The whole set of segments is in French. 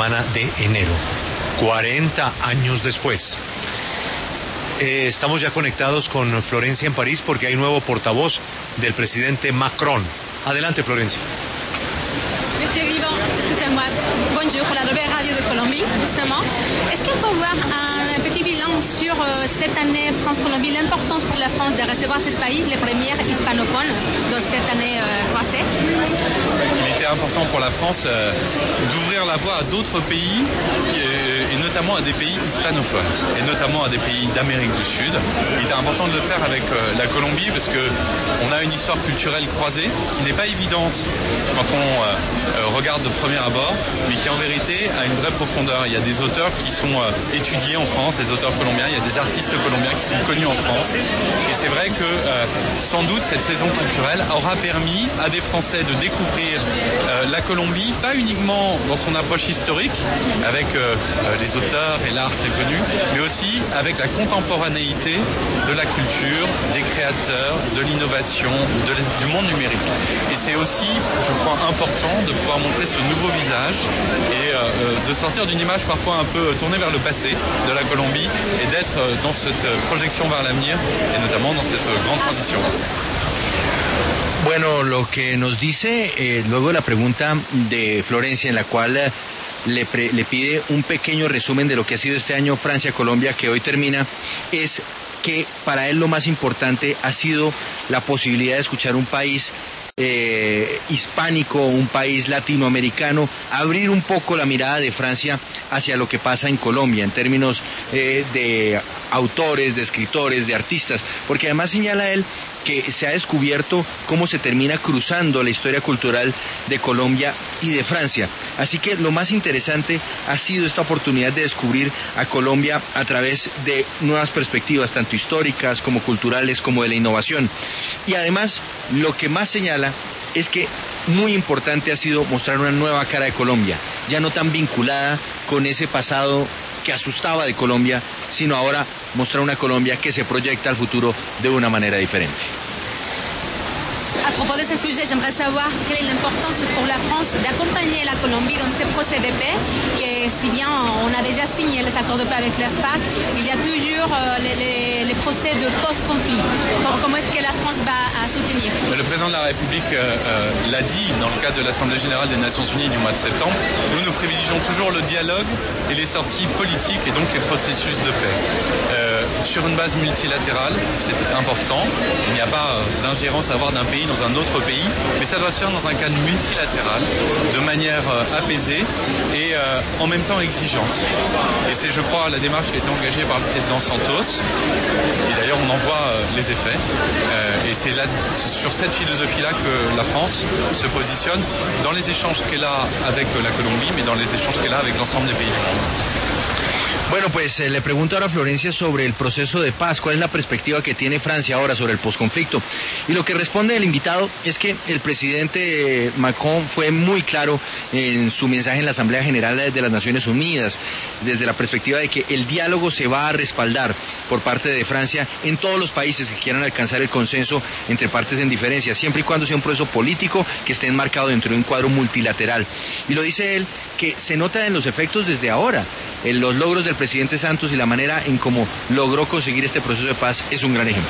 semana de enero, 40 años después. Estamos ya conectados con Florencia en París porque hay nuevo portavoz del presidente Macron. Adelante, Florencia. Monsieur Vivant, excusez-moi. Bonjour, la nouvelle radio de Colombie, justement. Est-ce qu'on peut voir un petit bilan sur cette année France-Colombie, l'importance pour la France de recevoir ce pays, les premières hispanophones de cette année croisée? Il était important pour la France d'ouvrir la voie à d'autres pays et notamment à des pays hispanophones et notamment à des pays d'Amérique du Sud. Il était important de le faire avec la Colombie parce qu'on a une histoire culturelle croisée qui n'est pas évidente quand on regarde de premier abord, mais qui en vérité a une vraie profondeur. Il y a des auteurs qui sont étudiés en France, des auteurs colombiens, il y a des artistes colombiens qui sont connus en France. Et c'est vrai que sans doute cette saison culturelle aura permis à des Français de découvrir la Colombie, pas uniquement dans son approche historique, avec les auteurs et l'art très connus, mais aussi avec la contemporanéité de la culture, des créateurs, de l'innovation, du monde numérique. Et c'est aussi, je crois, important de pouvoir montrer ce nouveau visage et de sortir d'une image parfois un peu tournée vers le passé de la Colombie et d'être dans cette projection vers l'avenir et notamment dans cette grande transition. Bueno, lo que nos dice luego de la pregunta de Florencia, en la cual le pide un pequeño resumen de lo que ha sido este año Francia-Colombia, que hoy termina, es que para él lo más importante ha sido la posibilidad de escuchar un país hispánico, un país latinoamericano, abrir un poco la mirada de Francia hacia lo que pasa en Colombia en términos de autores, de escritores, de artistas, porque además señala él que se ha descubierto cómo se termina cruzando la historia cultural de Colombia y de Francia. Así que lo más interesante ha sido esta oportunidad de descubrir a Colombia a través de nuevas perspectivas, tanto históricas como culturales, como de la innovación. Y además, lo que más señala es que muy importante ha sido mostrar una nueva cara de Colombia, ya no tan vinculada con ese pasado que asustaba de Colombia, sino ahora mostrar una Colombia que se proyecta al futuro de una manera diferente. À propos de ce sujet, j'aimerais savoir quelle est l'importance pour la France d'accompagner la Colombie dans ce procès de paix, que si bien on a déjà signé les accords de paix avec les FARC, il y a toujours les procès de post-conflit. Comment est-ce que la France va soutenir? Le président de la République l'a dit dans le cadre de l'Assemblée générale des Nations Unies du mois de septembre. Nous privilégions toujours le dialogue et les sorties politiques et donc les processus de paix. Sur une base multilatérale, c'est important. Il n'y a pas d'ingérence à avoir d'un pays dans un autre pays, mais ça doit se faire dans un cadre multilatéral, de manière apaisée et en même temps exigeante. Et c'est, je crois, la démarche qui a été engagée par le président Santos. Et d'ailleurs, on en voit les effets. Et c'est là, sur cette philosophie-là que la France se positionne dans les échanges qu'elle a avec la Colombie, mais dans les échanges qu'elle a avec l'ensemble des pays du monde. Bueno, pues le pregunto ahora a Florencia sobre el proceso de paz, cuál es la perspectiva que tiene Francia ahora sobre el posconflicto. Y lo que responde el invitado es que el presidente Macron fue muy claro en su mensaje en la Asamblea General de las Naciones Unidas, desde la perspectiva de que el diálogo se va a respaldar por parte de Francia en todos los países que quieran alcanzar el consenso entre partes en diferencia, siempre y cuando sea un proceso político que esté enmarcado dentro de un cuadro multilateral. Y lo dice él, que se nota en los efectos desde ahora. En los logros del presidente Santos y la manera en cómo logró conseguir este proceso de paz es un gran ejemplo.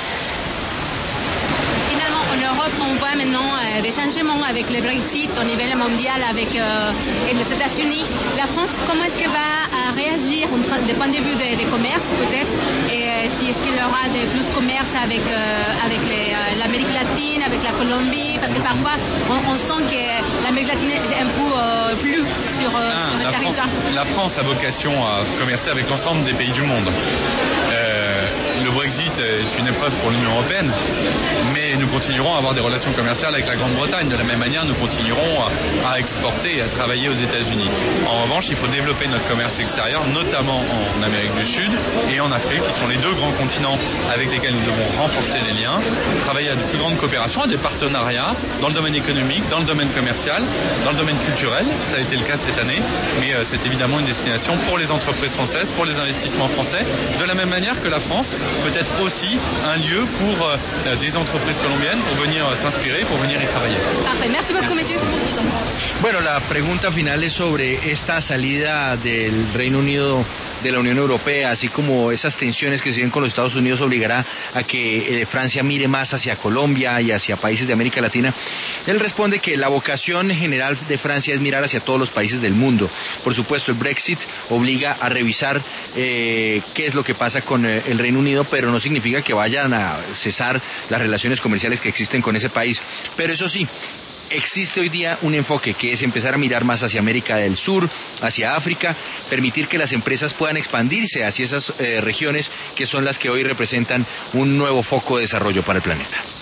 En Europe, on voit maintenant des changements avec le Brexit au niveau mondial, avec les États-Unis. La France, comment est-ce qu'elle va réagir du point de vue des commerces, peut-être, et si est-ce qu'il y aura plus de commerce avec l'Amérique latine, avec la Colombie, parce que parfois on sent que l'Amérique latine est un peu flou sur le territoire. La France a vocation à commercer avec l'ensemble des pays du monde. Le Brexit est une épreuve pour l'Union européenne, mais nous continuerons à avoir des relations commerciales avec la Grande-Bretagne. De la même manière, nous continuerons à exporter et à travailler aux États-Unis. En revanche, il faut développer notre commerce extérieur, notamment en Amérique du Sud et en Afrique, qui sont les deux grands continents avec lesquels nous devons renforcer les liens, travailler à de plus grandes coopérations, à des partenariats dans le domaine économique, dans le domaine commercial, dans le domaine culturel. Ça a été le cas cette année, mais c'est évidemment une destination pour les entreprises françaises, pour les investissements français, de la même manière que la France peut-être aussi un lieu pour des entreprises colombiennes pour venir s'inspirer, pour venir y travailler. Parfait. Merci beaucoup, monsieur. Bueno, la pregunta final es sobre esta salida del Reino Unido de la Unión Europea, así como esas tensiones que se ven con los Estados Unidos, obligará a que Francia mire más hacia Colombia y hacia países de América Latina. Él responde que la vocación general de Francia es mirar hacia todos los países del mundo. Por supuesto, el Brexit obliga a revisar qué es lo que pasa con el Reino Unido, pero no significa que vayan a cesar las relaciones comerciales que existen con ese país. Pero eso sí, existe hoy día un enfoque que es empezar a mirar más hacia América del Sur, hacia África, permitir que las empresas puedan expandirse hacia esas regiones que son las que hoy representan un nuevo foco de desarrollo para el planeta.